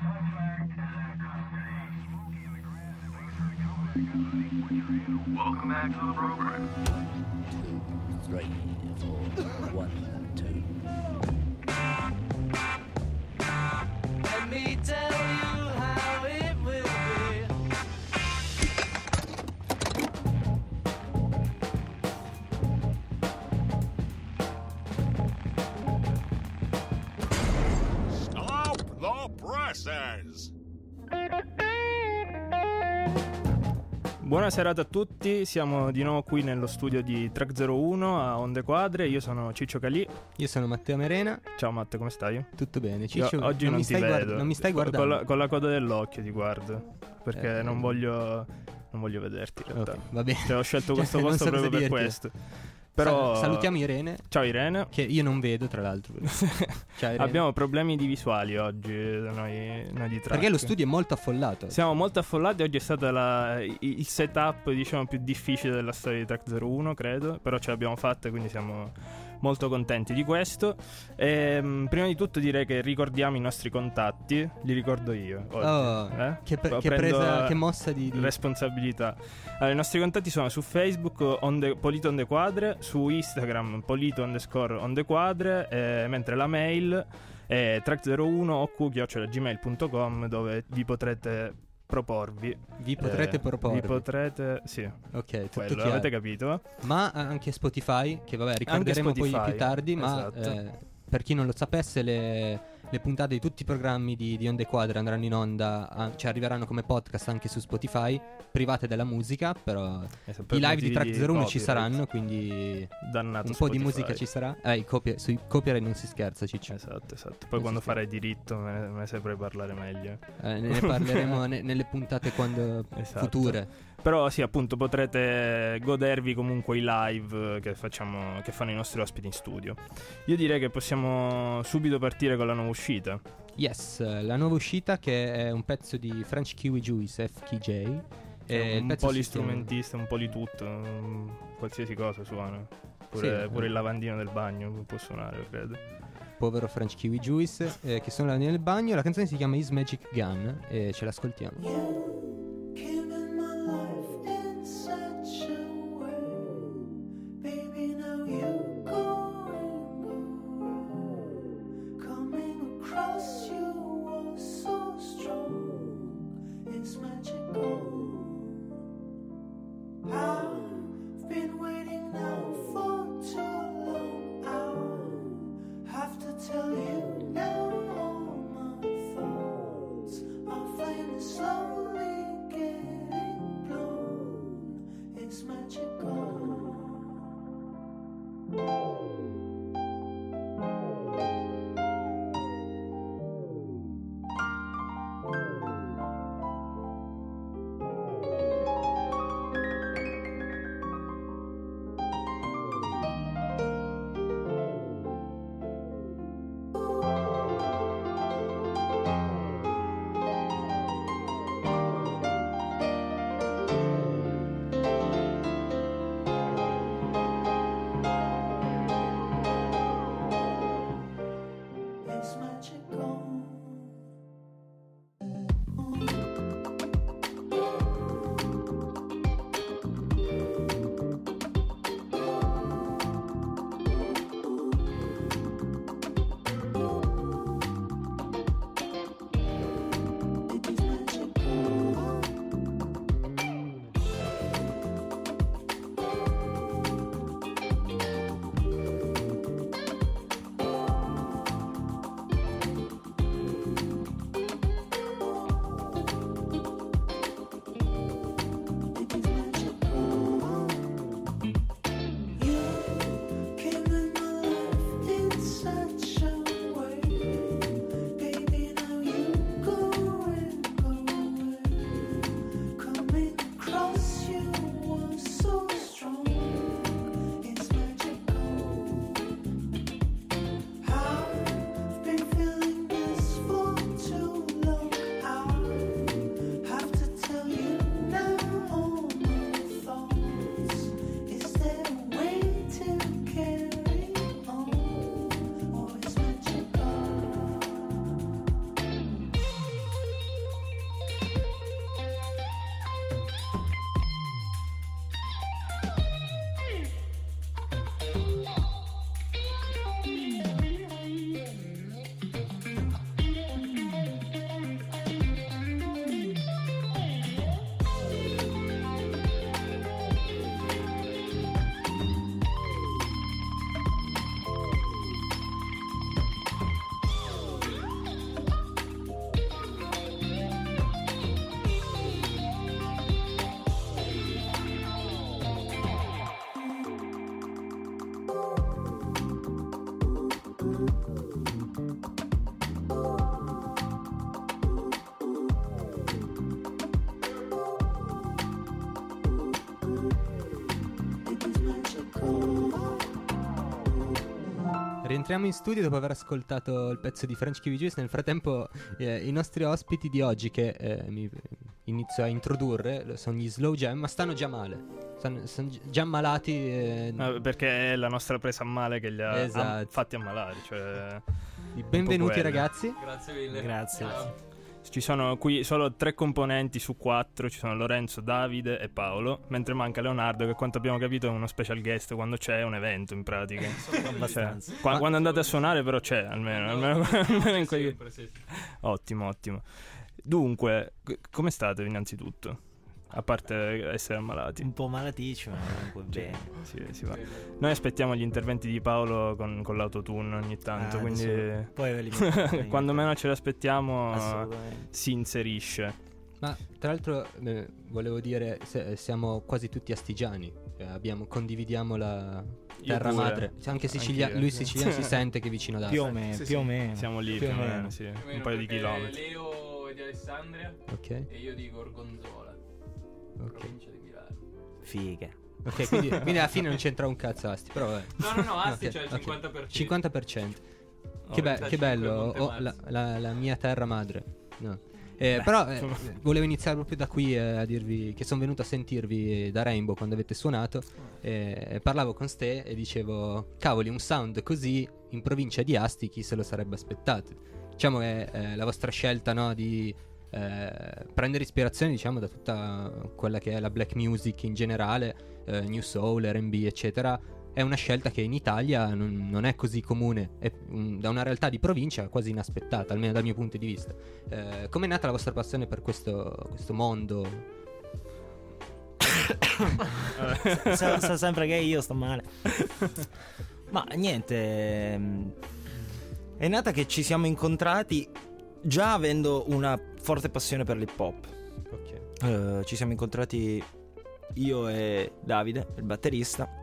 Welcome back to the program. 2, 3, 4, 1, 2. Let me tell you how it will be. Stop the presses! Buona serata a tutti, siamo di nuovo qui nello studio di Track 01 a Onde Quadre. Io sono Ciccio Calì. Io sono Matteo Merena. Ciao Matteo, come stai? Tutto bene, Ciccio? Io oggi non mi ti stai vedo. non mi stai guardando? Con la coda dell'occhio ti guardo, perché non voglio vederti in realtà. Ok, va bene. Cioè, ho scelto questo Non posto so proprio cosa per dirti. questo. Però Salutiamo Irene, ciao Irene. che io non vedo tra l'altro. Ciao Irene. Abbiamo problemi di visuali oggi noi di Track. Perché lo studio è molto affollato. Siamo molto affollati, oggi è stato il setup diciamo più difficile della storia di Track 01 credo, però ce l'abbiamo fatta, quindi siamo molto contenti di questo. Prima di tutto direi che ricordiamo i nostri contatti, li ricordo io oggi. Che Prendo che mossa di responsabilità. Allora, i nostri contatti sono su Facebook Polito Onde Quadre, su Instagram Polito_Ondequadre, mentre la mail è track01oq@gmail.com, dove vi potrete proporvi. Vi potrete proporvi. Vi potrete, sì. Ok, tutto Quello, chiaro. avete capito? Ma anche Spotify, che vabbè ricorderemo poi Spotify, più tardi, ma esatto. per chi non lo sapesse le puntate di tutti i programmi di Onde Quadre andranno in onda, cioè arriveranno come podcast anche su Spotify, private della musica, però Per i live motivi di Track 01 ci copyright. saranno, quindi Dannato un po' di Spotify. musica ci sarà. Sui copyright non si scherza, Ciccio. Esatto. Poi quando farai diritto me ne saprai parlare meglio. Ne parleremo nelle puntate Esatto. future. Però sì, appunto, potrete godervi comunque i live che fanno i nostri ospiti in studio. Io direi che possiamo subito partire con la nuova uscita. Yes, la nuova uscita, che è un pezzo di French Kiwi Juice, FKJ. È il un pezzo si chiama- polistrumentista, un po' di tutto, qualsiasi cosa suona. Pure il lavandino del bagno può suonare, credo. Povero French Kiwi Juice, che sono nel bagno. La canzone si chiama His Magic Gun e ce l'ascoltiamo. Killing my life in such a way. Baby, now you go and go. Coming across you was so strong. It's magical. I've been waiting now for too long. I'll have to tell you now all my thoughts are flaming slowly. rientriamo in studio dopo aver ascoltato il pezzo di French Kiwi Juice. Nel frattempo i nostri ospiti di oggi, che mi inizio a introdurre, sono gli Slow Jam, ma stanno già male. Sono già ammalati. Perché è la nostra presa a male che li ha Esatto. fatti ammalare. Cioè, Benvenuti quella. ragazzi. Grazie mille. Grazie. ci sono qui solo 3 componenti su 4. Ci sono Lorenzo, Davide e Paolo. Mentre manca Leonardo, che a quanto abbiamo capito è uno special guest quando c'è un evento in pratica. Abbastanza. Quando andate a suonare però c'è, almeno in quei... Sempre, sì. Ottimo. Dunque, come state innanzitutto? A parte essere ammalati. Un po' malaticcio, ma comunque bene. Sì, si va. Noi aspettiamo gli interventi di Paolo con l'autotune ogni tanto, quindi adesso poi ve li metto. quando meno ce l'aspettiamo Assolutamente. si inserisce. Ma tra l'altro volevo dire, siamo quasi tutti astigiani. Condividiamo la terra pure. madre. Anche Anch'io. lui siciliano si sente che è vicino da Più o meno, più o meno. Siamo lì più o meno, sì. Un paio di chilometri. Leo è di Alessandria Ok. e io di Gorgonzola, Ok. provincia di Milano. Figa. Ok, quindi alla fine non c'entra un cazzo Asti, però vabbè. No, Asti Ok, c'è il ok. 50%. 50%. Oh, Che 35 bello, Monte la mia terra madre. No. Però volevo iniziare proprio da qui a dirvi che sono venuto a sentirvi da Rainbow quando avete suonato. Parlavo con Ste e dicevo, cavoli, un sound così in provincia di Asti chi se lo sarebbe aspettato? Diciamo che la vostra scelta, no, di prendere ispirazione, diciamo, da tutta quella che è la black music in generale, New Soul, R&B eccetera, è una scelta che in Italia non è così comune, è da una realtà di provincia quasi inaspettata, almeno dal mio punto di vista. Com'è nata la vostra passione per questo mondo? Sa sempre che io sto male. Ma niente, è nata che ci siamo incontrati già avendo una forte passione per l'hip hop. Ok. Ci siamo incontrati io e Davide, il batterista,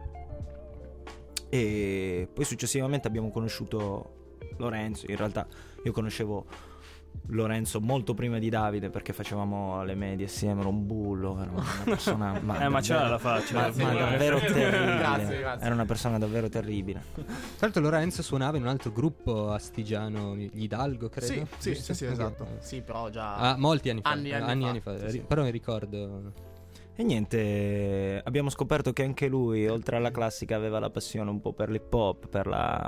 e poi successivamente abbiamo conosciuto Lorenzo. In realtà io conoscevo Lorenzo molto prima di Davide perché facevamo le medie assieme, era un bullo, era una persona Ma c'era la faccia. ma davvero terribile. Grazie. Era una persona davvero terribile. Tra l'altro Lorenzo suonava in un altro gruppo astigiano, gli Hidalgo, credo. Sì, Giusto? esatto. Ok. Sì, però già Ah, molti anni fa. Anni fa. Sì. Però mi ricordo. E niente, abbiamo scoperto che anche lui, oltre alla classica, aveva la passione un po' per l'hip hop, per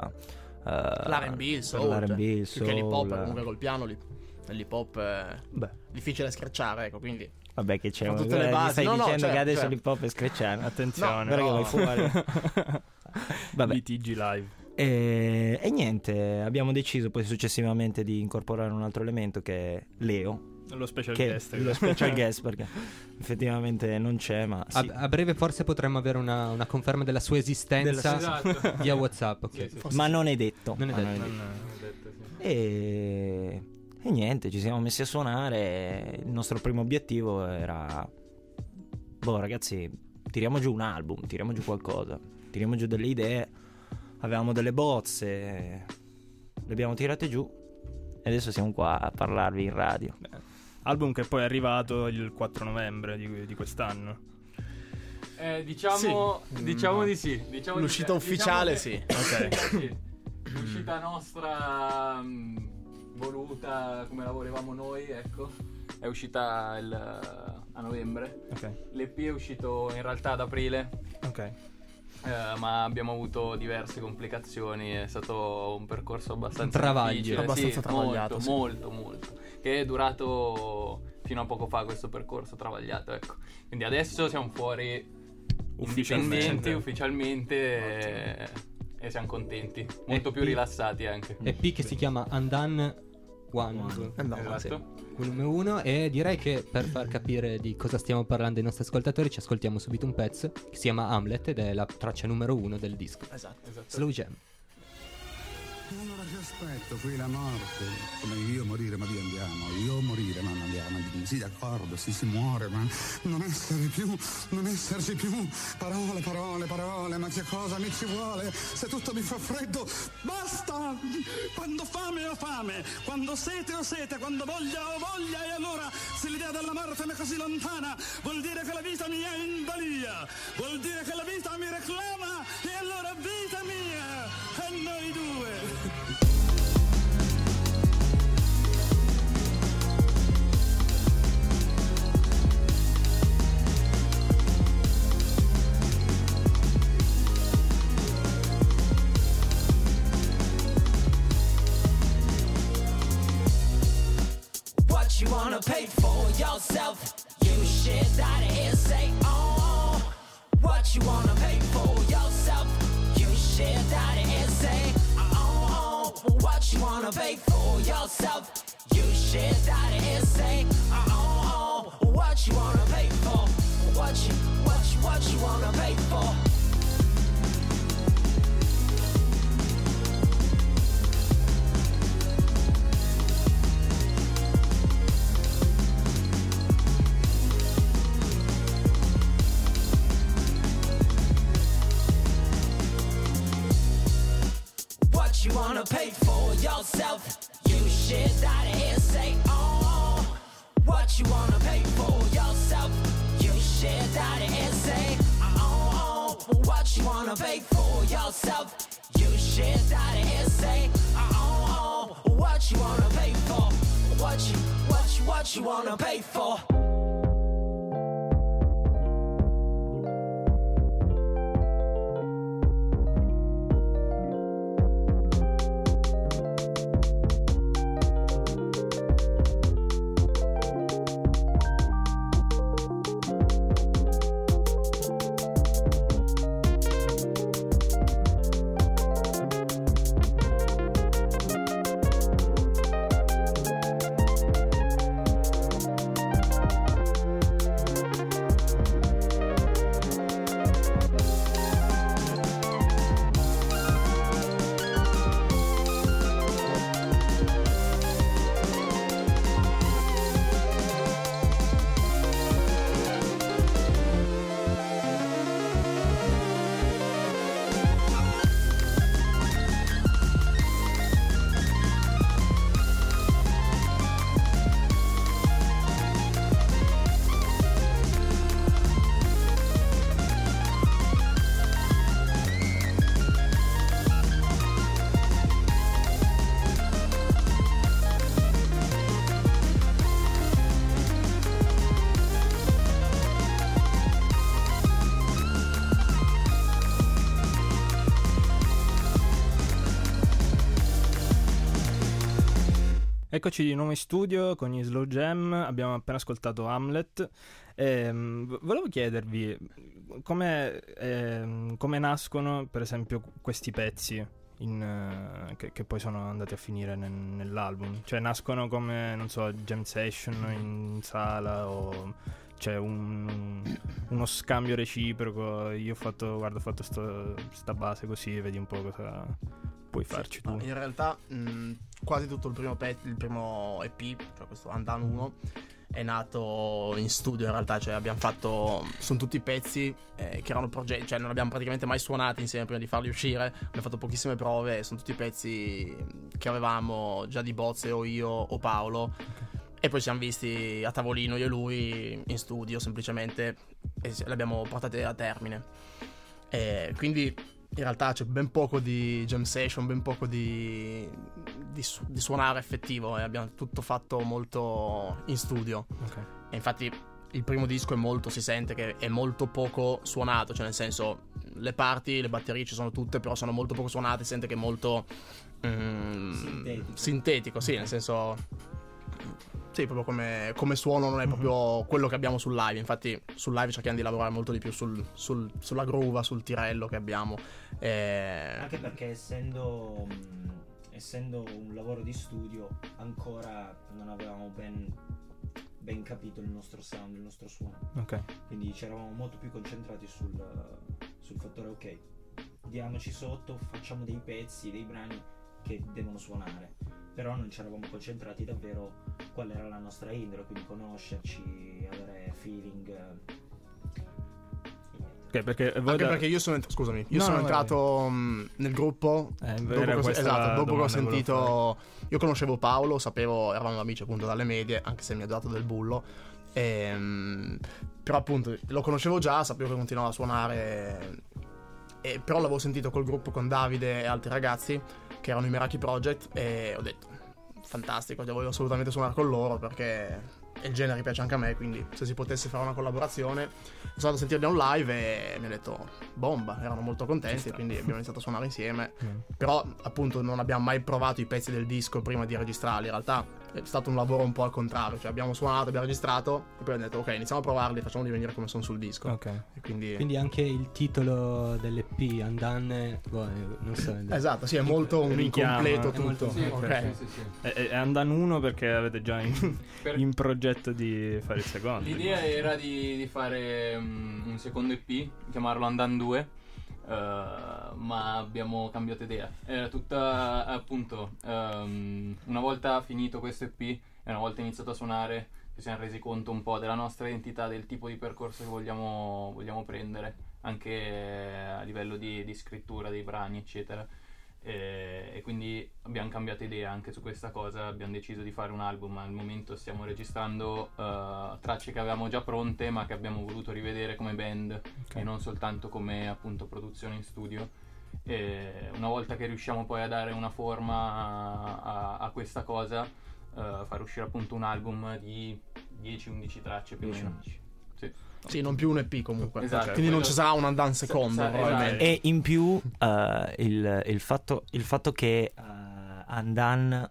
l'R&B, il per soul, l'R&B, il più che l'hip hop, soul. comunque col piano l'hip hop è Beh, difficile da schiacciare, ecco, quindi vabbè, che c'è. Con tutte le Mi basi. stai No, dicendo certo, che adesso certo. l'hip hop è screcciano. Attenzione. Guarda che vai fuori. Vabbè. Litigi live. E niente, abbiamo deciso poi successivamente di incorporare un altro elemento che è Leo, Lo special che guest. è lo special guest, perché effettivamente non c'è, ma sì. A breve forse potremmo avere una conferma della sua esistenza Esatto. via WhatsApp. Ok. Sì, sì. Ma non è detto. Non è Ma detto. non Ho detto, sì. E niente, ci siamo messi a suonare. Il nostro primo obiettivo era: boh, ragazzi, tiriamo giù un album, tiriamo giù qualcosa, tiriamo giù delle idee. Avevamo delle bozze, le abbiamo tirate giù e adesso siamo qua a parlarvi in radio. Album che poi è arrivato il 4 novembre di quest'anno. Diciamo di sì. Diciamo l'uscita di sì. ufficiale Diciamo sì. che- sì. L'uscita nostra voluta come la volevamo noi, ecco, è uscita a novembre. Ok. L'EP è uscito in realtà ad aprile, Ok. ma abbiamo avuto diverse complicazioni. È stato un percorso abbastanza Un travaglio. difficile, Abbastanza sì, travagliato, sì. molto, che è durato fino a poco fa questo percorso travagliato, ecco. Quindi adesso siamo fuori indipendenti ufficialmente e siamo contenti, molto più rilassati anche. EP che si chiama Undone One. Esatto. Volume 1. E direi che per far capire di cosa stiamo parlando ai nostri ascoltatori ci ascoltiamo subito un pezzo che si chiama Hamlet ed è la traccia numero 1 del disco. Esatto. Slow Jam. Allora che aspetto qui la morte, come io morire ma vi andiamo, io morire ma non andiamo, sì, d'accordo, sì, si muore, ma non esserci più, parole, ma che cosa mi ci vuole? Se tutto mi fa freddo, basta! Quando fame ho fame, quando sete ho sete, quando voglia ho voglia, e allora se l'idea della morte mi è così lontana, vuol dire che la vita mi è in balia, vuol dire che la vita mi reclama, e allora vita mia, e noi due. What you wanna pay for yourself? You shit that is say oh. What you wanna pay for yourself? You shit that is say oh. What you wanna pay for yourself? You shit that is say oh. What you wanna pay for? What you wanna pay for? You wanna pay for yourself? You shit that is say oh. What you wanna pay for yourself? You shit that is say oh. What you wanna pay for yourself? You shit that is say oh. What you wanna pay for? What you wanna pay for? Eccoci di nuovo in studio con gli Slow Jam, abbiamo appena ascoltato Hamlet. Volevo chiedervi come nascono per esempio questi pezzi che poi sono andati a finire nell'album. Cioè nascono come, non so, jam session in sala o c'è uno scambio reciproco. Io ho fatto sta base così, vedi un po' cosa puoi farci tu. In realtà quasi tutto il primo EP, cioè questo Undone 1, è nato in studio in realtà, cioè sono tutti pezzi che erano progetti, cioè non abbiamo praticamente mai suonato insieme prima di farli uscire, abbiamo fatto pochissime prove, sono tutti pezzi che avevamo già di bozze o io o Paolo, e poi ci siamo visti a tavolino io e lui in studio semplicemente e li abbiamo portati a termine, quindi in realtà c'è ben poco di jam session, ben poco di suonare effettivo, e abbiamo tutto fatto molto in studio. Okay. E infatti il primo disco si sente che è molto poco suonato, cioè nel senso le parti, le batterie ci sono tutte, però sono molto poco suonate, si sente che è molto sintetico, sì, nel senso sì, proprio come suono non è proprio quello che abbiamo sul live. Infatti sul live cerchiamo di lavorare molto di più sulla groove, sul tirello che abbiamo, anche perché essendo un lavoro di studio ancora non avevamo ben capito il nostro sound, il nostro suono. Ok. Quindi ci eravamo molto più concentrati sul fattore ok, diamoci sotto, facciamo dei pezzi, dei brani che devono suonare. però non ci eravamo concentrati davvero qual era la nostra indole, quindi conoscerci, avere feeling. Ok, perché Anche perché io sono entrato nel gruppo dopo che ho sentito. Io conoscevo Paolo, sapevo, eravamo amici appunto dalle medie, anche se mi ha dato del bullo. Però appunto lo conoscevo già, sapevo che continuava a suonare. Però l'avevo sentito col gruppo con Davide e altri ragazzi che erano i Meraki Project, e ho detto fantastico, voglio assolutamente suonare con loro perché il genere piace anche a me, quindi se si potesse fare una collaborazione. Sono andato a sentirli un live e mi ha detto bomba, erano molto contenti, quindi abbiamo iniziato a suonare insieme. Però appunto non abbiamo mai provato i pezzi del disco prima di registrarli, in realtà è stato un lavoro un po' al contrario, cioè abbiamo suonato, abbiamo registrato e poi abbiamo detto ok, iniziamo a provarli, facciamoli venire come sono sul disco. Ok. E quindi anche il titolo dell'EP Undone, non so. Esatto, sì, è molto un incompleto tutto. Molto, Sì, ok. sì. E Andan 1 perché avete già in progetto di fare il secondo. L'idea era di fare un secondo EP, chiamarlo Andan 2, ma abbiamo cambiato idea. Era tutta appunto una volta finito questo EP e una volta iniziato a suonare ci siamo resi conto un po' della nostra identità, del tipo di percorso che vogliamo prendere, anche a livello di scrittura dei brani eccetera. E quindi abbiamo cambiato idea anche su questa cosa, abbiamo deciso di fare un album. Al momento stiamo registrando tracce che avevamo già pronte ma che abbiamo voluto rivedere come band, e non soltanto come appunto produzione in studio. E una volta che riusciamo poi a dare una forma a questa cosa, far uscire appunto un album di 10-11 tracce più o meno. Sì, non più un EP comunque. Esatto. Quindi non ci sarà un Andan secondo, probabilmente. E in più il fatto che Andan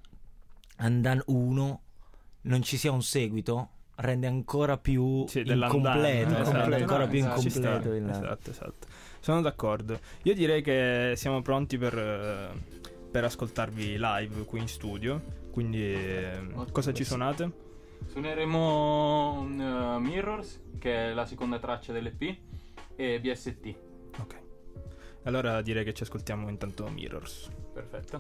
1 non ci sia un seguito rende ancora più incompleto. Rende ancora più incompleto. Esatto. Sono d'accordo. Io direi che siamo pronti per ascoltarvi live qui in studio. Quindi cosa ci suonate? Suoneremo Mirrors, che è la seconda traccia dell'EP, e BST. Ok. Allora direi che ci ascoltiamo intanto Mirrors. Perfetto.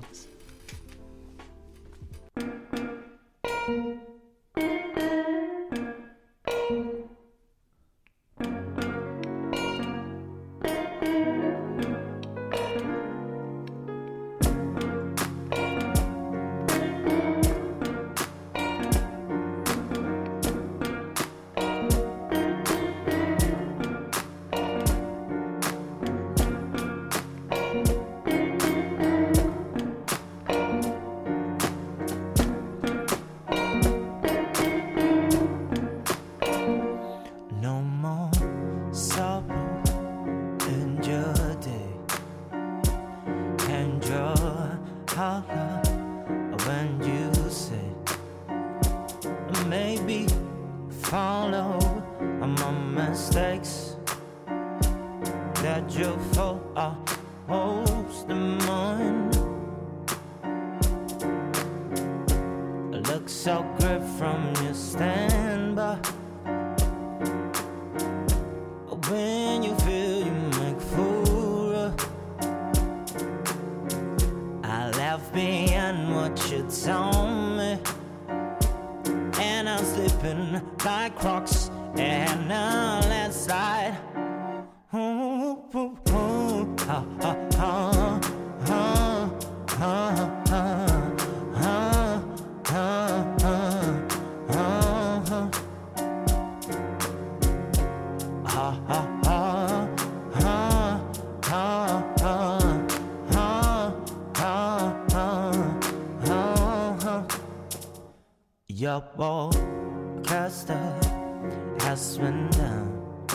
Your broadcaster has been down,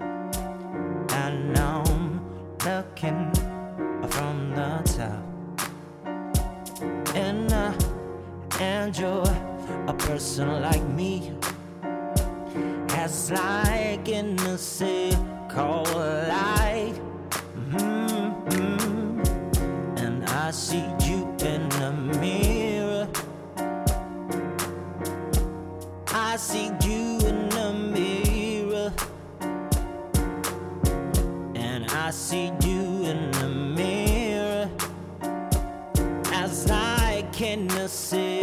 and I'm looking from the top. And I enjoy a person like me, as like in the circle light. And I see you in the mirror. I see you in the mirror, and I see you in the mirror, as like in the city.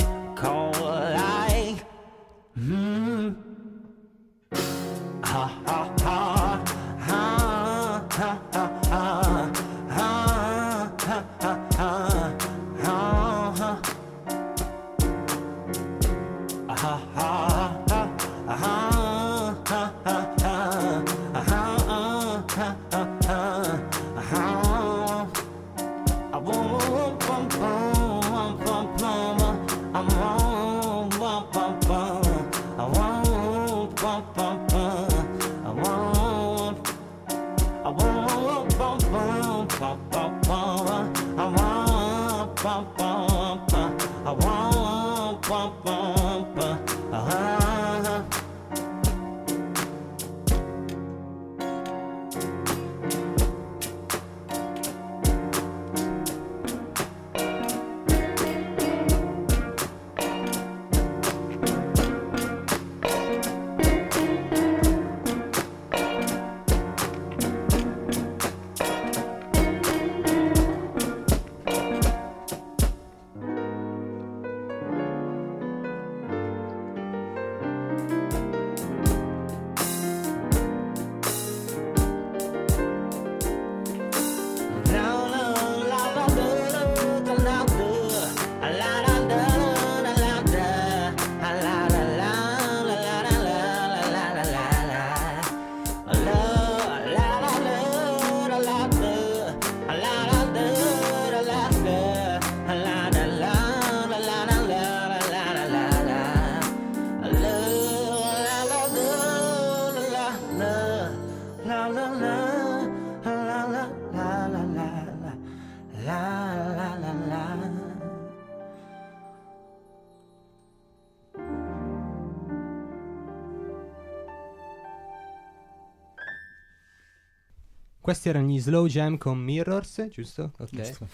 Questi erano gli Slow Jam con Mirrors, giusto? Ok. Giusto.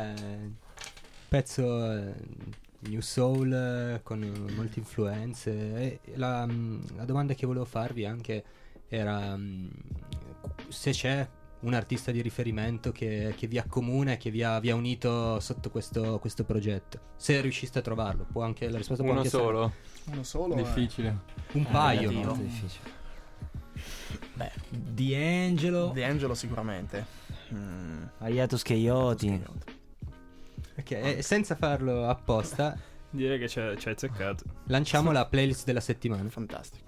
Pezzo New Soul con molte influenze. E la domanda che volevo farvi anche era se c'è un artista di riferimento che vi accomuna e che vi ha unito sotto questo progetto. Se riusciste a trovarlo, può anche la risposta può Uno anche solo. Uno solo. Difficile. un paio. Molto difficile. Beh, D'Angelo, sicuramente. Hiatus Keyoti. Ok, senza farlo apposta, Direi che ci hai azzeccato. lanciamo la playlist della settimana. Fantastico.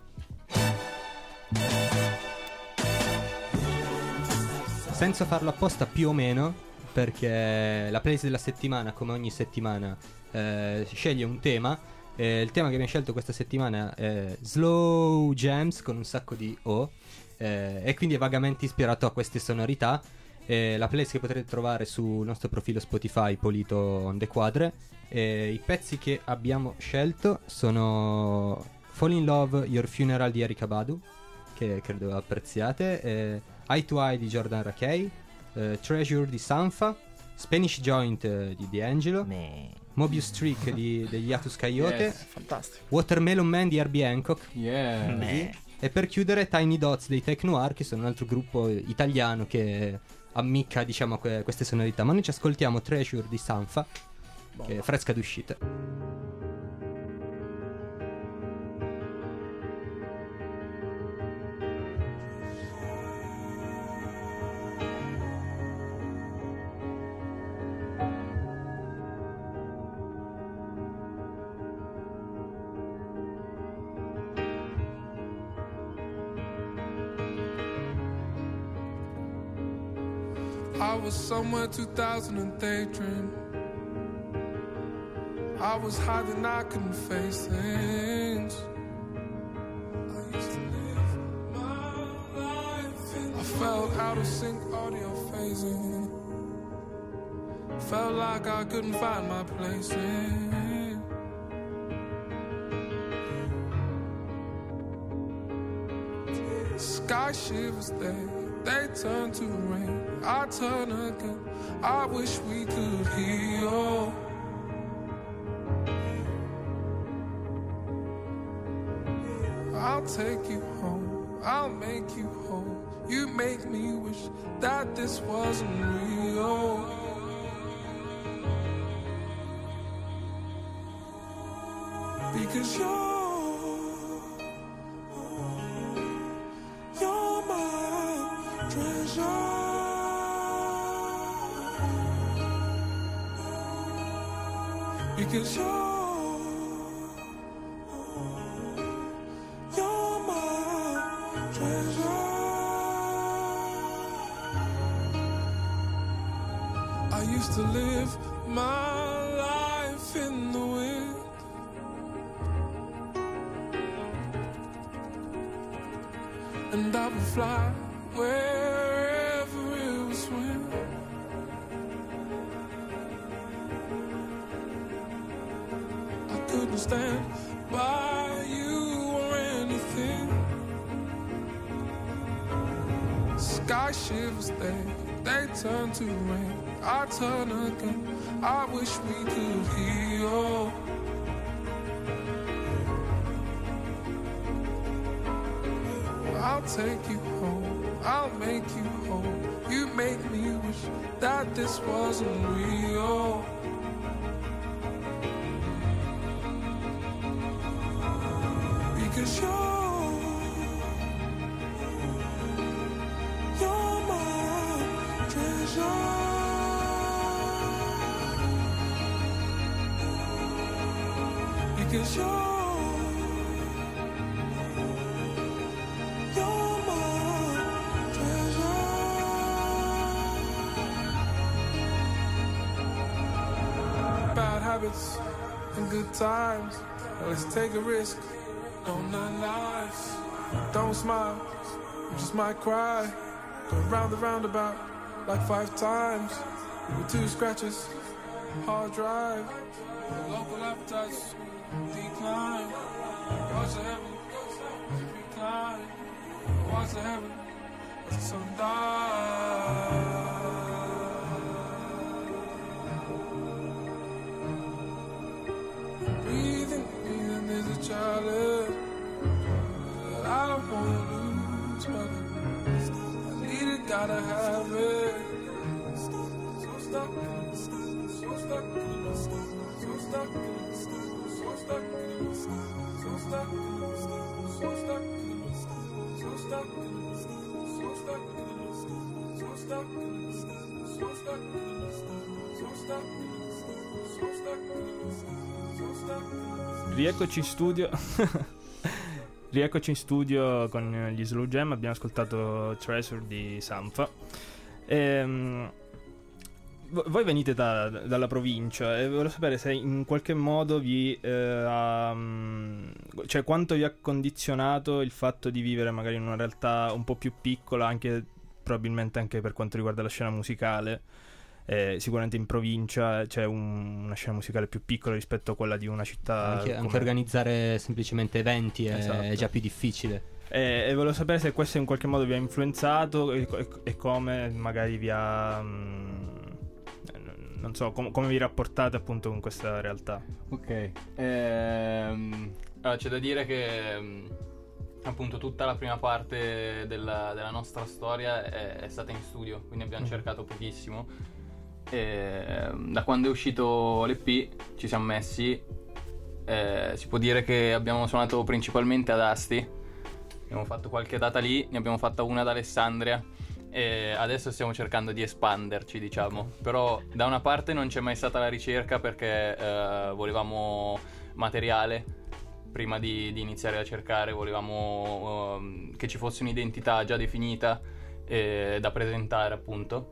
Senza farlo apposta più o meno, perché la playlist della settimana, come ogni settimana, sceglie un tema. Il tema che abbiamo scelto questa settimana è Slow Jams con un sacco di O, e quindi è vagamente ispirato a queste sonorità. La playlist che potrete trovare sul nostro profilo Spotify Polito on the Quadre. I pezzi che abbiamo scelto sono Fall in Love, Your Funeral di Erykah Badu, che credo apprezziate, Eye to Eye di Jordan Rakei, Treasure di Sanfa, Spanish Joint di D'Angelo, Mobius Streak degli Hiatus Kaiyote, Yes. Fantastico. Watermelon Man di Herbie Hancock, Yeah. e per chiudere Tiny Dots dei Tech Noir, che sono un altro gruppo italiano che ammicca, diciamo, queste sonorità. Ma noi ci ascoltiamo Treasure di Sanfa, che è fresca d'uscita. I was somewhere 2000 and daydream. I was hiding, I couldn't face things. I used to live my life. I felt out of sync, audio phasing. Felt like I couldn't find my place in. Sky shivers, they turn to rain. I turn again. I wish we could heal. I'll take you home. I'll make you whole. You make me wish that this wasn't real. Because you're my treasure. Because treasure. I used to live my life in the wind, and I would fly wherever it was wind. I couldn't stand by you or anything. Sky shivers, they turn to rain. I turn again. I wish we could heal. I'll take you home, I'll make you whole. You make me wish that this wasn't real. Because you're my treasure. Because you're my treasure. Bad habits and good times. Now let's take a risk. Don't none lives. Don't smile, you just might cry. Go round the roundabout like 5 times. With 2 scratches, hard drive. Local appetites decline. Watch the heaven recline. Watch the heaven as the sun dies. Breathing is a challenge. I don't wanna lose, but I need it, gotta have it. So stuck, so stuck, so stuck, so stuck, so stuck, so stuck, so stuck, so stuck, so stuck, so stuck, so stuck, so stuck, so stuck. Rieccoci in studio. Rieccoci in studio con gli Slow Jam. Abbiamo ascoltato Treasure di Sampha. Voi venite dalla provincia e volevo sapere se in qualche modo vi cioè quanto vi ha condizionato il fatto di vivere magari in una realtà un po' più piccola, anche probabilmente anche per quanto riguarda la scena musicale. Sicuramente in provincia c'è una scena musicale più piccola rispetto a quella di una città. Anche organizzare semplicemente eventi esatto. È già più difficile. E volevo sapere se questo in qualche modo vi ha influenzato e come magari vi ha non so, come vi rapportate appunto con questa realtà. Ok, allora c'è da dire che appunto tutta la prima parte della nostra storia è stata in studio, quindi abbiamo cercato pochissimo. Da quando è uscito l'EP ci siamo messi, si può dire che abbiamo suonato principalmente ad Asti, abbiamo fatto qualche data lì, ne abbiamo fatta una ad Alessandria e adesso stiamo cercando di espanderci, diciamo. Però da una parte non c'è mai stata la ricerca perché volevamo materiale prima di iniziare a cercare, volevamo che ci fosse un'identità già definita da presentare appunto.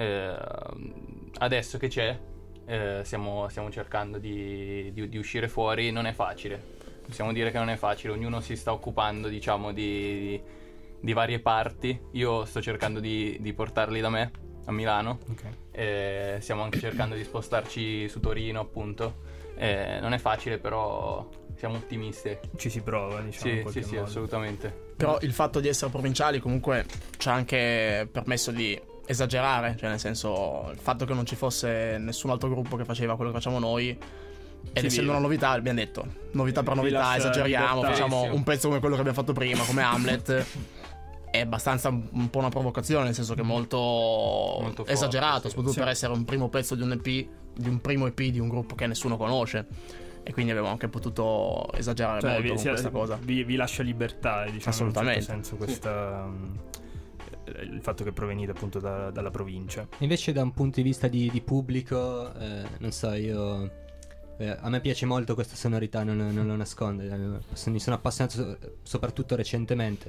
Adesso che c'è stiamo cercando di uscire fuori. Non è facile, possiamo dire che non è facile, ognuno si sta occupando diciamo di varie parti. Io sto cercando di portarli da me a Milano, okay. Stiamo anche cercando di spostarci su Torino appunto. Non è facile, però siamo ottimisti. Ci si prova, diciamo. Sì, assolutamente. Però il fatto di essere provinciali comunque ci ha anche permesso di esagerare, cioè nel senso il fatto che non ci fosse nessun altro gruppo che faceva quello che facciamo noi, ed essendo una novità abbiamo detto novità per novità, esageriamo, facciamo un pezzo come quello che abbiamo fatto prima, come Hamlet. È abbastanza un po' una provocazione, nel senso che è molto esagerato, forte, soprattutto per essere un primo pezzo di un EP, di un primo EP di un gruppo che nessuno conosce, e quindi abbiamo anche potuto esagerare molto con questa cosa. Vi lascia libertà, diciamo, assolutamente, in un certo senso questa il fatto che provenite appunto dalla provincia. Invece da un punto di vista di pubblico, non so, io a me piace molto questa sonorità, non lo nascondo, mi sono appassionato soprattutto recentemente.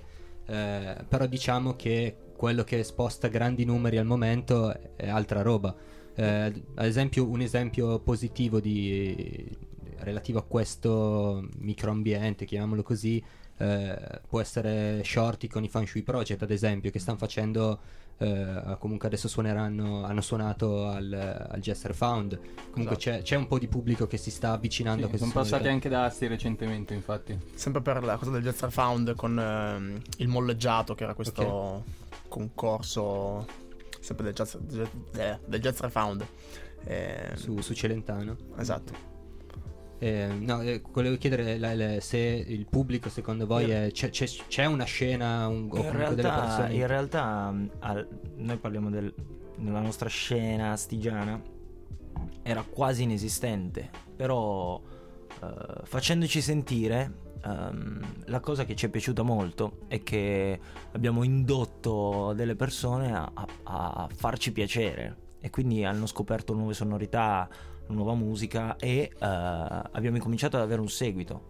però diciamo che quello che sposta grandi numeri al momento è altra roba. Ad esempio, un esempio positivo relativo a questo microambiente, chiamiamolo così, può essere Shorty con i Feng Shui Project, ad esempio, che stanno facendo comunque adesso hanno suonato al Jazz Found. Comunque Esatto. c'è un po' di pubblico che si sta avvicinando a queste sono passati sonorità. anche da Asti recentemente, infatti. Sempre per la cosa del Jazz Found con il molleggiato, che era questo concorso sempre del Jazz Found su Celentano. Esatto. Volevo chiedere se il pubblico secondo voi c'è una scena o comunque delle persone. In realtà noi parliamo della nostra scena astigiana, era quasi inesistente, però facendoci sentire, la cosa che ci è piaciuta molto è che abbiamo indotto delle persone a farci piacere, e quindi hanno scoperto nuove sonorità, nuova musica, e abbiamo incominciato ad avere un seguito,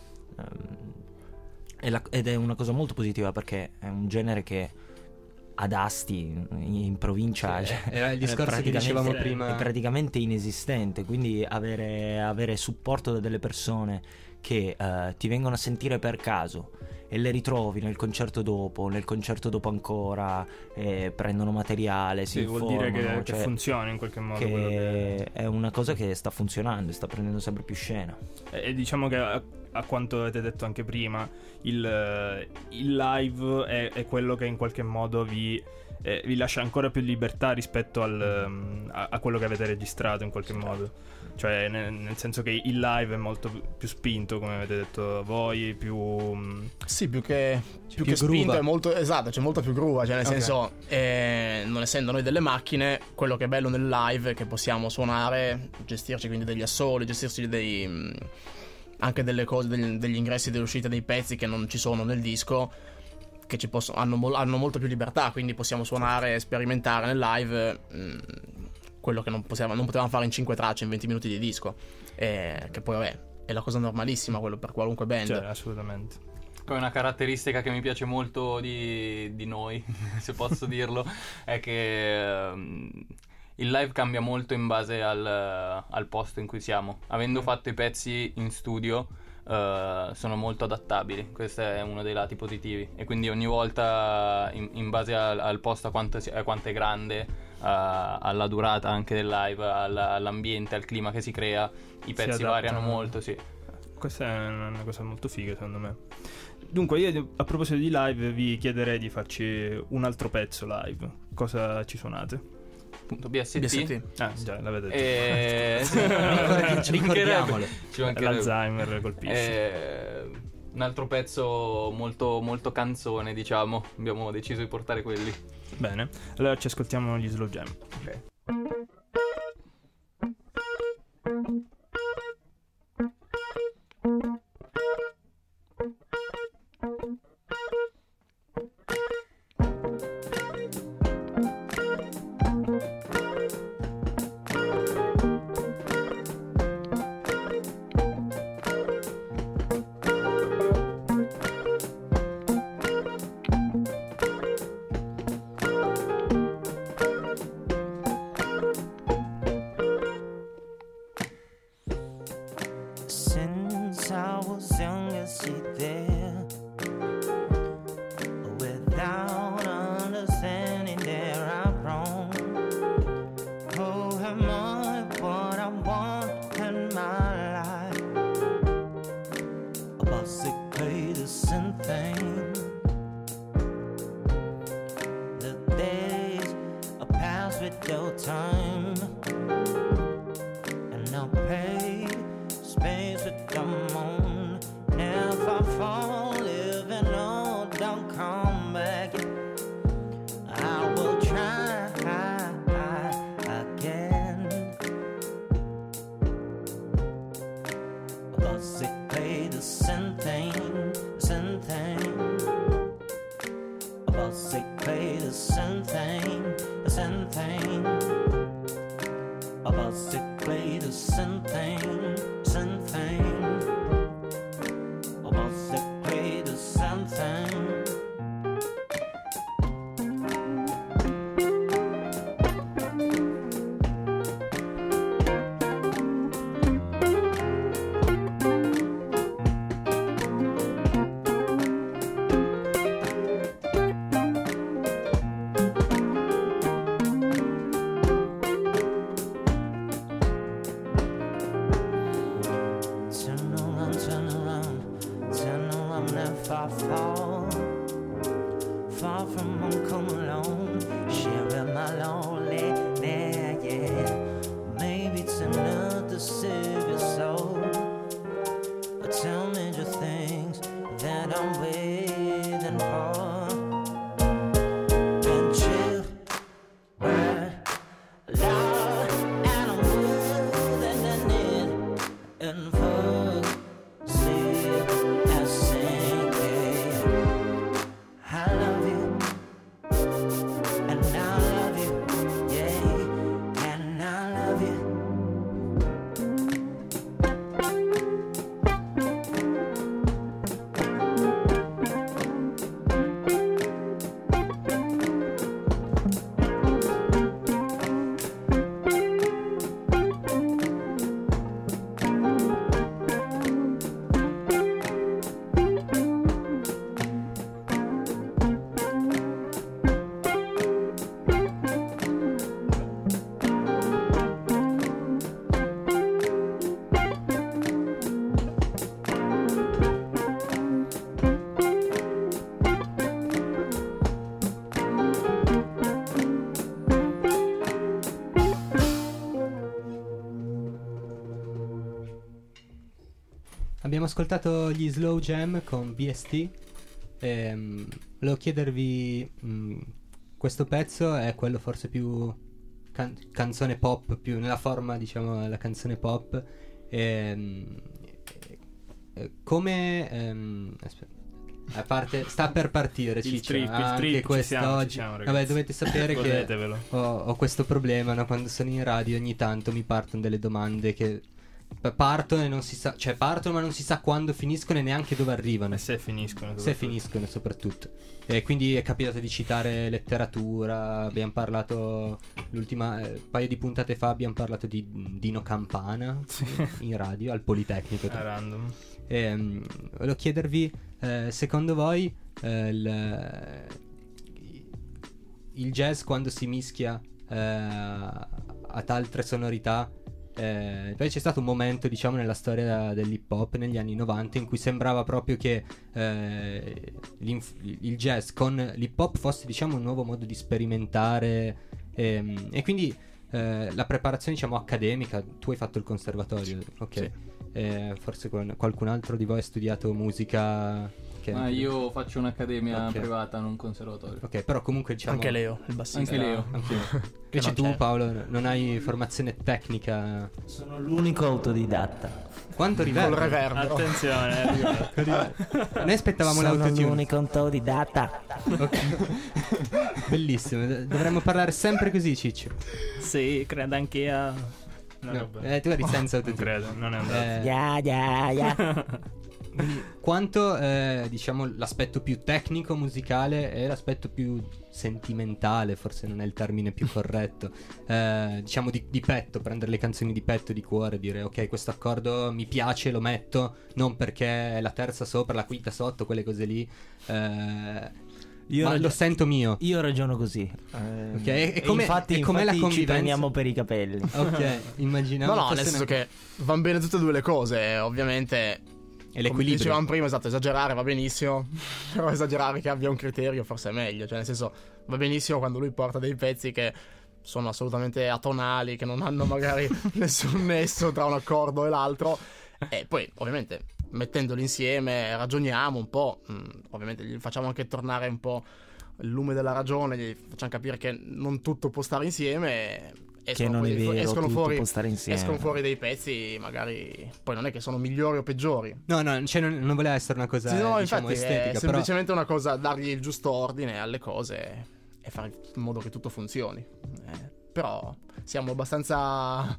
ed è una cosa molto positiva, perché è un genere che ad Asti in provincia era il discorso che dicevamo prima, è praticamente inesistente, quindi avere supporto da delle persone che ti vengono a sentire per caso e le ritrovi nel concerto dopo ancora, prendono materiale, si vuol informano, dire che funziona in qualche modo, che è una cosa che sta funzionando, sta prendendo sempre più scena. E diciamo che a quanto avete detto anche prima, il live è quello che in qualche modo vi lascia ancora più libertà rispetto a quello che avete registrato in qualche modo. Cioè nel senso che il live è molto più spinto, come avete detto voi, sì, più che spinto è molto, esatto, c'è molta più gruva, cioè nel senso, non essendo noi delle macchine, quello che è bello nel live è che possiamo suonare, gestirci quindi degli assoli, gestirci anche delle cose, degli ingressi e delle uscite dei pezzi che non ci sono nel disco, che hanno molta più libertà, quindi possiamo suonare, sperimentare nel live quello che non potevamo fare in 5 tracce in 20 minuti di disco, che poi vabbè è la cosa normalissima, quello per qualunque band. Cioè, assolutamente. Poi una caratteristica che mi piace molto di noi, se posso dirlo, è che il live cambia molto in base al posto in cui siamo. Avendo fatto i pezzi in studio, sono molto adattabili. Questo è uno dei lati positivi, e quindi ogni volta in base al posto, a quanto è grande, alla durata anche del live, all'ambiente, al clima che si crea, i pezzi variano molto, sì. Questa è una cosa molto figa, secondo me. Dunque, io a proposito di live vi chiederei di farci un altro pezzo live. Cosa ci suonate? Appunto, BST. Ah, già, l'avete detto. Ricordiamolo. L'Alzheimer colpisce. Un altro pezzo molto, molto canzone, diciamo. Abbiamo deciso di portare quelli. Bene, allora ci ascoltiamo gli Slow Jam. Ok. even if I fall far from home, come alone, sharing my loneliness, yeah. Maybe it's enough to save your soul. Tell me the things that I'm waiting for. And chill, love, and I'm within it. And fuck, see, I sing it. I love you, and I love you, yeah, and I love you. Abbiamo ascoltato gli Slow Jam con VST. Volevo chiedervi, questo pezzo è quello forse più canzone pop, più nella forma, diciamo, della canzone pop. Come a parte, sta per partire Ciccio, il trip quest'oggi. Vabbè, dovete sapere che ho questo problema, no? Quando sono in radio ogni tanto mi partono delle domande che partono e non si sa, cioè partono ma non si sa quando finiscono e neanche dove arrivano. E se finiscono soprattutto. E quindi è capitato di citare letteratura. Abbiamo parlato l'ultima paio di puntate fa, abbiamo parlato di Dino Campana in radio al Politecnico. A random. Volevo chiedervi, secondo voi il jazz quando si mischia ad altre sonorità, poi c'è stato un momento, diciamo, nella storia dell'hip hop negli anni 90 in cui sembrava proprio che il jazz con l'hip hop fosse, diciamo, un nuovo modo di sperimentare, e quindi la preparazione, diciamo, accademica. Tu hai fatto il conservatorio, ok? Sì. Forse qualcun altro di voi ha studiato musica? Ma io faccio un'accademia privata, non un conservatorio. Ok, però comunque, diciamo, anche Leo, il bassista. Anche Leo. Invece tu, Paolo, non hai formazione tecnica? Sono l'unico autodidatta. Quanto riverbero? Col reverbero. Attenzione. Noi aspettavamo l'autotune. Sono l'unico autodidatta. Ok. Bellissimo. Dovremmo parlare sempre così, Ciccio. Sì, credo anche a... No, tu eri senza autotune. Non credo, non è andato. Yeah. Quindi, quanto diciamo l'aspetto più tecnico musicale e l'aspetto più sentimentale, forse non è il termine più corretto, diciamo di petto, prendere le canzoni di petto, di cuore, dire ok, questo accordo mi piace, lo metto, non perché è la terza sopra, la quinta sotto, quelle cose lì, ma lo sento mio. Io ragiono così. Ok, e infatti com'è la convivenza? Ci prendiamo per i capelli. Ok, immaginiamo. No, nel senso che vanno bene tutte e due le cose, ovviamente. E l'equilibrio. Come dicevamo prima, esatto, esagerare va benissimo, però esagerare che abbia un criterio forse è meglio. Cioè, nel senso, va benissimo quando lui porta dei pezzi che sono assolutamente atonali, che non hanno magari nessun nesso tra un accordo e l'altro. E poi, ovviamente, mettendoli insieme, ragioniamo un po'. Ovviamente gli facciamo anche tornare un po' il lume della ragione, gli facciamo capire che non tutto può stare insieme. Che non è vero, escono fuori, può stare insieme. Escono fuori dei pezzi, magari poi non è che sono migliori o peggiori. No, cioè non voleva essere una cosa, sì, no, diciamo, infatti estetica, è semplicemente una cosa, dargli il giusto ordine alle cose e fare in modo che tutto funzioni. Però siamo abbastanza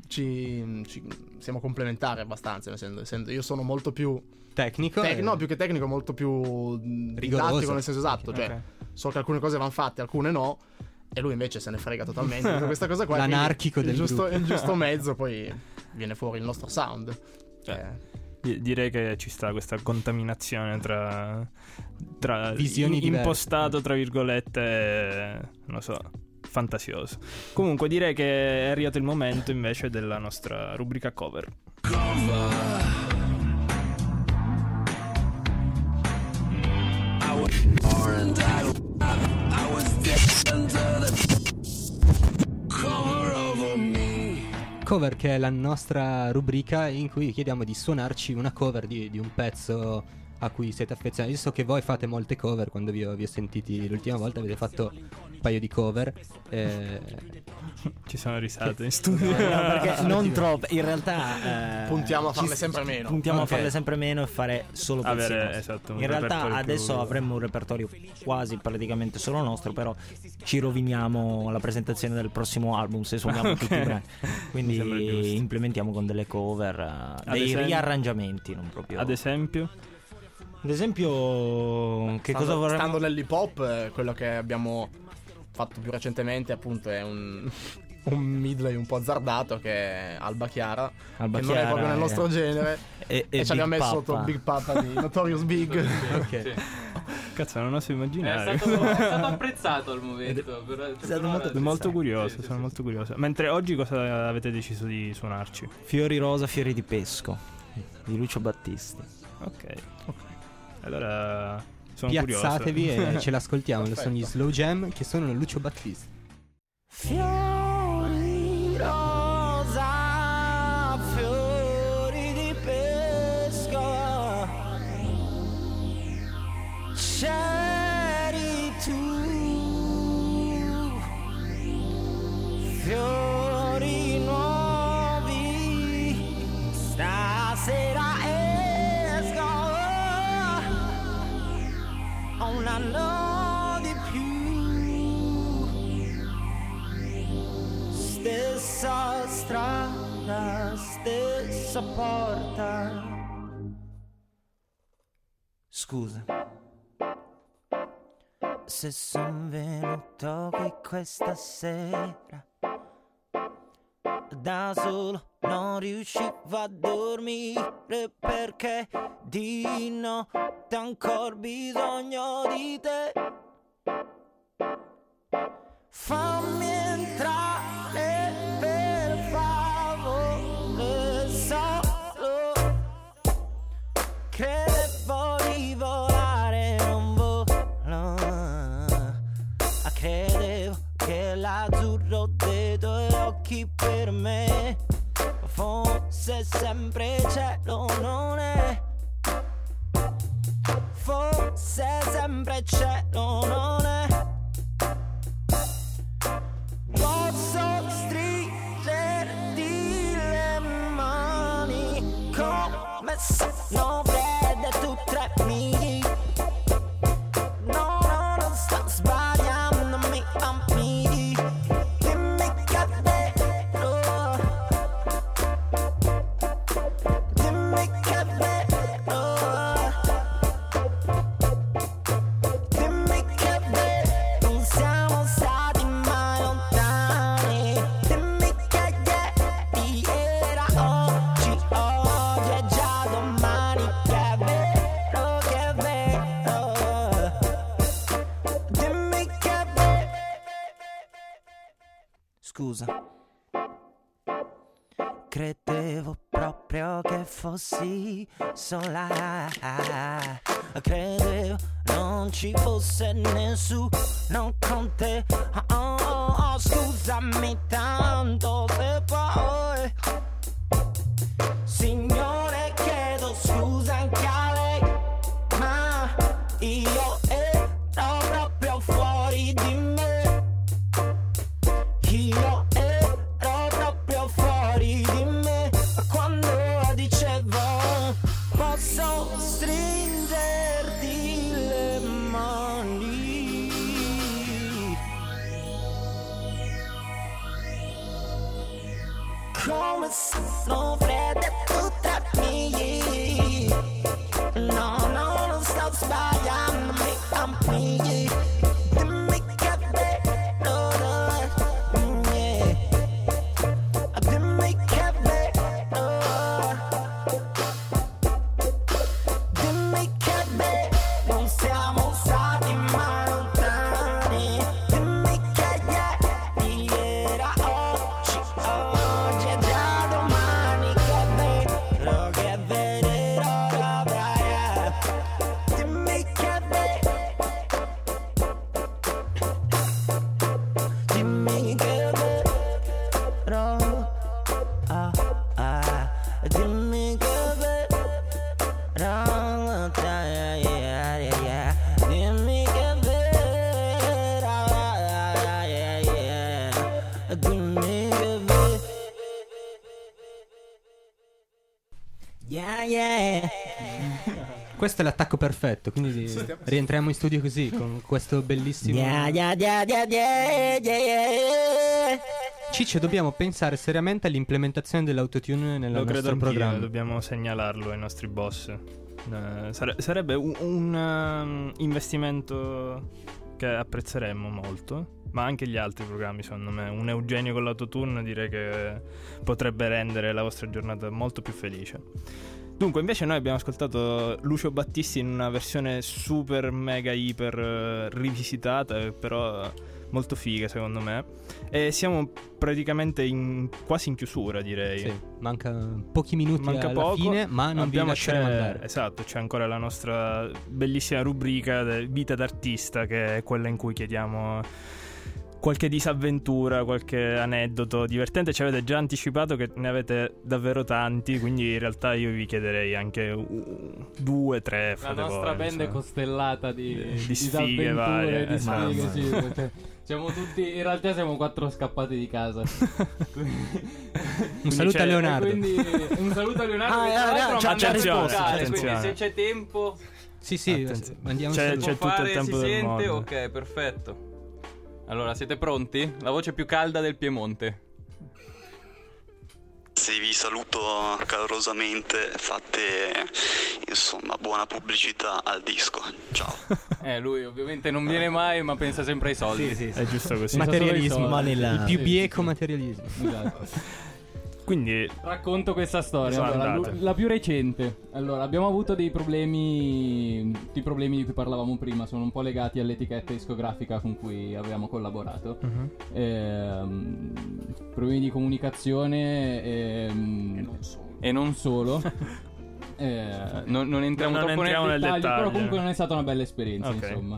siamo complementari abbastanza, essendo io sono molto più tecnico, no, più che tecnico, molto più didattico, nel senso esatto, cioè so che alcune cose vanno fatte, alcune no. E lui invece se ne frega totalmente di questa cosa qua. L'anarchico del gruppo. Il giusto mezzo, poi viene fuori il nostro sound. Direi che ci sta questa contaminazione tra visioni impostato, tra virgolette, non so, fantasioso. Comunque direi che è arrivato il momento invece della nostra rubrica cover. Cover, che è la nostra rubrica in cui chiediamo di suonarci una cover di un pezzo a cui siete affezionati. Io so che voi fate molte cover, quando vi ho sentiti l'ultima volta avete fatto un paio di cover. Ci sono risate in studio. No, perché non troppo. In realtà puntiamo a farle sempre meno. Puntiamo a farle sempre meno e fare solo pezzi nostri. Esatto, in realtà adesso avremmo un repertorio quasi praticamente solo nostro, però ci roviniamo la presentazione del prossimo album se suoniamo tutti i brani. Quindi implementiamo con delle cover, dei riarrangiamenti, non proprio. Ad esempio, che cosa vorremmo? Stando nell'hip hop, quello che abbiamo fatto più recentemente appunto è un medley un po' azzardato, che è Alba Chiara, che non è proprio nel nostro genere, e ci abbiamo messo sotto Big Papa di Notorious Big. Ok. Sì. Cazzo, non oso immaginare. È stato apprezzato al momento. Sono molto curioso, sono molto curioso. Mentre oggi cosa avete deciso di suonarci? Fiori rosa, fiori di pesco di Lucio Battisti. Ok. Allora sono piazzatevi curioso. e ce l'ascoltiamo. Sono gli Slow Jam, che sono Lucio Battisti. Fiori rosa, fiori di pesco, c'eri tu, fiori nuovi, stasera esco, un anno di più, stessa strada, stessa porta. Scusa se son venuto qui questa sera, da solo non riuscivo a dormire, perché di notte ancora bisogno di te. Fammi entrare per favore, solo credevo di volare, non volo, credevo che l'azzurro dei tuoi occhi per me fosse sempre cielo, non è, fosse sempre cielo, non è. Posso stringerti le mani come se non vede tu tremili. No, non sto sbagliando, mi ammiri. Dimmi che è vero, dimmi che è vero, dimmi che è vero, non siamo stati mai lontani. Dimmi che ieri era oggi, oggi è già domani, che è vero, che è vero. Dimmi che è vero. Scusa, credevo proprio che fossi sola, credevo non ci fosse nessuno con te. Scusami tanto se poi, signore, chiedo scusa anche a lei, ma io ero proprio fuori di me. Io ero proprio fuori di me quando dicevo posso stringerti le mani. Come se non fredde tu tremili. No, no, non sto sbagliando, mi ammiri. Dimmi che è vero, yeah. Dimmi che è vero, dimmi che è vero, non siamo stati mai lontani. Dimmi che ieri era oggi, oggi è già domani, che è vero, che è vero, dimmi che è vero. Questo è l'attacco perfetto, quindi rientriamo in studio così, con questo bellissimo... Ciccio, dobbiamo pensare seriamente all'implementazione dell'autotune nel nostro programma. Dobbiamo segnalarlo ai nostri boss. Sarebbe un investimento che apprezzeremmo molto, ma anche gli altri programmi, secondo me. Un Eugenio con l'autotune direi che potrebbe rendere la vostra giornata molto più felice. Dunque, invece noi abbiamo ascoltato Lucio Battisti in una versione super mega iper rivisitata, però molto figa secondo me, e siamo praticamente quasi in chiusura, direi. Sì, manca pochi minuti alla fine, ma non vi lasceremo andare. Esatto, c'è ancora la nostra bellissima rubrica Vita d'artista, che è quella in cui chiediamo qualche disavventura, qualche aneddoto divertente. Ci avete già anticipato che ne avete davvero tanti, quindi in realtà io vi chiederei anche 2, 3. La nostra band è costellata di sfighe varie, di sfighe, sì, perché siamo tutti, in realtà siamo 4 scappati di casa. Un saluto a Leonardo. Un saluto a Leonardo. Attenzione. Quindi se c'è tempo, sì, andiamo. C'è tutto il tempo si del sente, mondo. ok, perfetto. Allora, siete pronti? La voce più calda del Piemonte. Sì, vi saluto calorosamente, fate insomma buona pubblicità al disco. Ciao. Lui ovviamente non viene mai, ma pensa sempre ai soldi. Sì. È giusto così. Materialismo, il più Sì. bieco materialismo. Esatto. Quindi racconto questa storia. Allora, la più recente. Allora, abbiamo avuto dei problemi. Tutti i problemi di cui parlavamo prima sono un po' legati all'etichetta discografica con cui avevamo collaborato. Problemi di comunicazione e non solo. Non entriamo troppo nel dettaglio, però comunque non è stata una bella esperienza, okay. Insomma.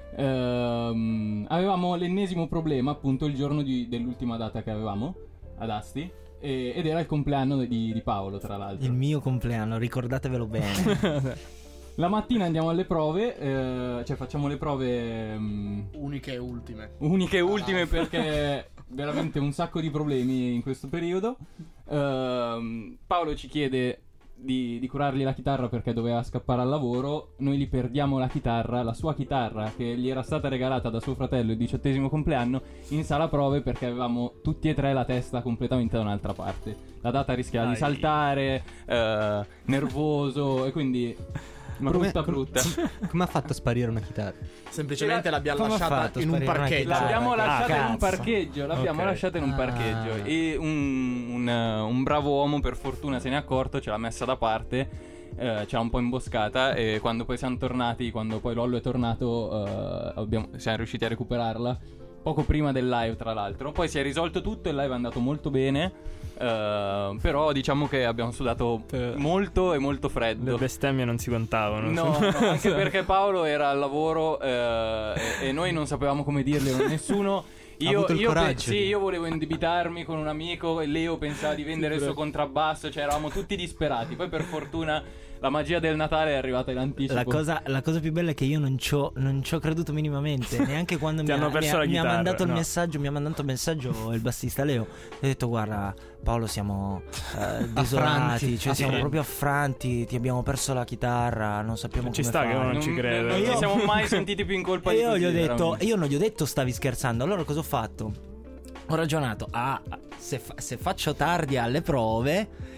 Avevamo l'ennesimo problema appunto il giorno dell'ultima data che avevamo ad Asti. Ed era il compleanno di Paolo, tra l'altro. Il mio compleanno, ricordatevelo bene. La mattina andiamo alle prove, cioè facciamo le prove uniche e ultime. Uniche e ultime perché veramente un sacco di problemi in questo periodo. Paolo ci chiede di curargli la chitarra perché doveva scappare al lavoro. Noi gli perdiamo la chitarra, la sua chitarra che gli era stata regalata da suo fratello il 18° compleanno, in sala prove perché avevamo tutti e tre la testa completamente da un'altra parte. La data rischiava di saltare, nervoso, e quindi brutta. Come ha fatto a sparire una chitarra? Semplicemente l'abbiamo lasciata in un parcheggio. L'abbiamo lasciata in un parcheggio. L'abbiamo lasciata in un parcheggio. E un bravo uomo, per fortuna, se ne è accorto, ce l'ha messa da parte. Ce l'ha un po' imboscata. E quando poi siamo tornati, quando poi Lollo è tornato, siamo riusciti a recuperarla. Poco prima del live, tra l'altro. Poi si è risolto tutto. Il live è andato molto bene. Però diciamo che abbiamo sudato molto e molto freddo. Le bestemmie non si contavano. No, anche perché Paolo era al lavoro e noi non sapevamo come dirle. Nessuno. Io volevo indebitarmi con un amico e Leo pensava di vendere il suo contrabbasso. Cioè eravamo tutti disperati. Poi per fortuna la magia del Natale è arrivata in anticipo. La cosa più bella è che io non ci ho creduto minimamente. Neanche quando mi ha mandato il messaggio. Mi ha mandato il messaggio il bassista Leo. Ho detto: guarda Paolo, siamo desolati, cioè siamo proprio affranti. Ti abbiamo perso la chitarra, non sappiamo come fare. Ci sta che non ci credo. Non ci siamo mai sentiti più in colpa di così. Io non gli ho detto stavi scherzando. Allora cosa ho fatto? Ho ragionato, se faccio tardi alle prove,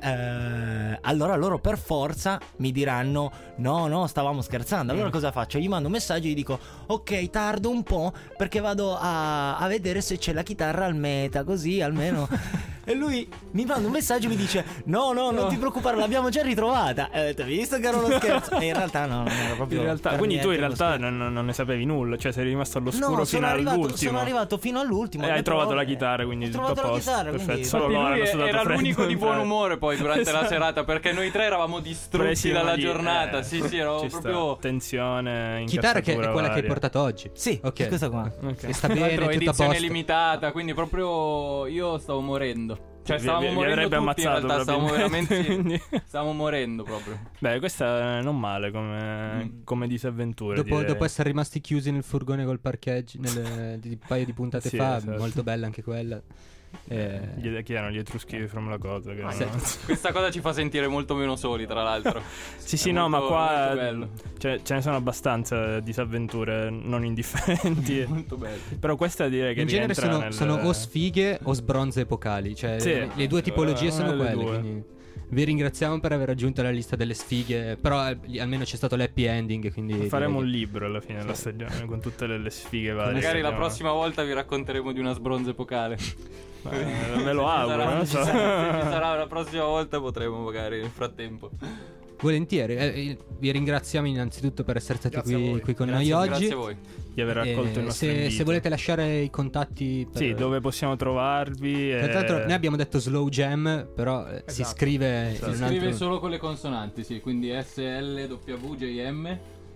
allora loro per forza mi diranno no, stavamo scherzando. Allora cosa faccio? Gli mando un messaggio e gli dico: ok, tardo un po' perché vado a vedere se c'è la chitarra al meta, così almeno. E lui mi manda un messaggio e mi dice: no, non ti preoccupare, l'abbiamo già ritrovata. E ho detto: hai visto che era uno scherzo? E in realtà no, non era proprio. Quindi tu in realtà non ne sapevi nulla, cioè sei rimasto all'oscuro fino all'ultimo. Sono arrivato fino all'ultimo. E hai trovato la chitarra, quindi tutto a posto. Perfetto. Solo lui era l'unico di buon umore poi durante la serata, perché noi tre eravamo distrutti dalla giornata. Sì, eravamo proprio tensione. Chitarra che è quella che hai portato oggi. Sì, ok, questa qua. Che sta bene, tutto a edizione posto. limitata, quindi proprio io stavo morendo. Cioè stavamo morendo tutti, ammazzato, in realtà stavamo veramente stavamo morendo proprio. Beh, questa è non male come disavventura. Dopo essere rimasti chiusi nel furgone col parcheggio un paio di puntate fa, esatto. molto bella anche quella. Chi erano gli Etruschi from Lakota? Questa cosa ci fa sentire molto meno soli, tra l'altro. Sì, no, ma qua ce ne sono abbastanza disavventure non indifferenti. Molto bello. Però questa direi che in genere sono o sfighe o sbronze epocali. Cioè le due tipologie sono quelle. Quindi vi ringraziamo per aver aggiunto alla lista delle sfighe. Però almeno c'è stato l'happy ending. Quindi faremo un libro alla fine della stagione con tutte le sfighe varie. Magari la prossima volta vi racconteremo di una sbronza epocale. Me lo auguro. Ci sarà la prossima volta, potremo magari nel frattempo. Volentieri. Vi ringraziamo innanzitutto per essere stati qui con noi oggi. Grazie a voi di aver accolto il nostro invito. Se volete lasciare i contatti sì, dove possiamo trovarvi. Tra l'altro noi abbiamo detto Slow Jam, però si scrive si scrive solo con le consonanti, sì, quindi SLWJM.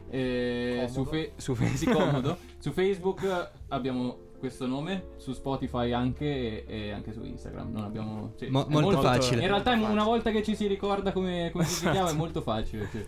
Comodo. Su Facebook abbiamo questo nome, su Spotify anche e anche su Instagram. Non abbiamo molto facile. In realtà una volta che ci si ricorda come si chiama è molto facile. Sì.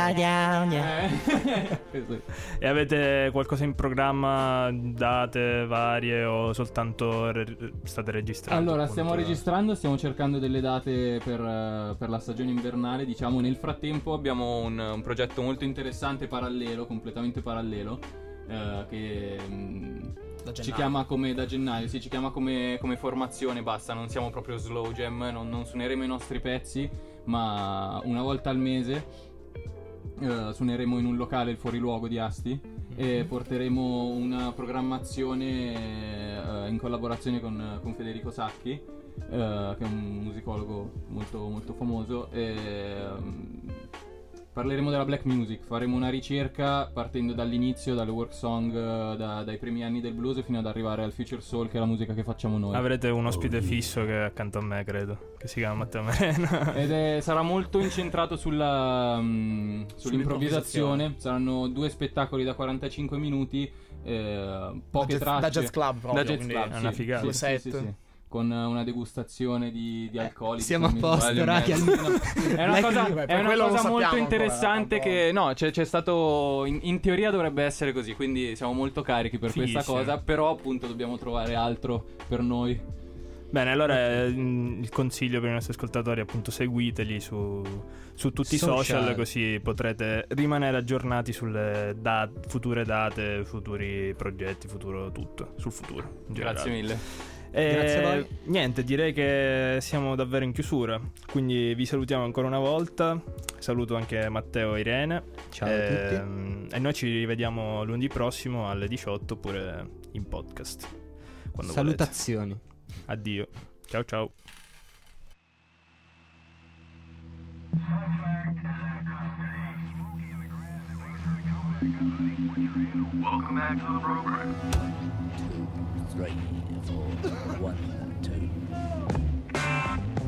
E avete qualcosa in programma, date varie o soltanto state registrando? Allora stiamo registrando, stiamo cercando delle date per la stagione invernale, diciamo. Nel frattempo abbiamo un progetto molto interessante parallelo, completamente parallelo, che ci chiama come da gennaio, ci chiama come formazione, basta, non siamo proprio slow jam, non suoneremo i nostri pezzi, ma una volta al mese suoneremo in un locale, il Fuoriluogo di Asti, e porteremo una programmazione in collaborazione con Federico Sacchi, che è un musicologo molto, molto famoso, parleremo della black music, faremo una ricerca partendo dall'inizio, dalle work song, dai primi anni del blues fino ad arrivare al future soul, che è la musica che facciamo noi. Avrete un ospite fisso che è accanto a me, credo, che si chiama Matteo Marena. Ed sarà molto incentrato sull'improvvisazione. Saranno 2 spettacoli da 45 minuti, poche tracce. Da jazz club proprio, da jazz club, è una figata. Sì. Con una degustazione di alcoli. Siamo a posto, ragazzi. È una cosa molto interessante che c'è stato in teoria dovrebbe essere così, quindi siamo molto carichi per questa cosa, però appunto dobbiamo trovare altro per noi. Bene, allora il consiglio per i nostri ascoltatori è appunto seguiteli su tutti i social, così potrete rimanere aggiornati sulle future date, futuri progetti, futuro tutto, sul futuro. Grazie mille. Grazie a voi. Niente, direi che siamo davvero in chiusura, quindi vi salutiamo ancora una volta. Saluto anche Matteo e Irene. Ciao a tutti. E noi ci rivediamo lunedì prossimo alle 18 oppure in podcast. Salutazioni. Volete. Addio. Ciao. Welcome back to the program. 2, 3, 4, 1, 2.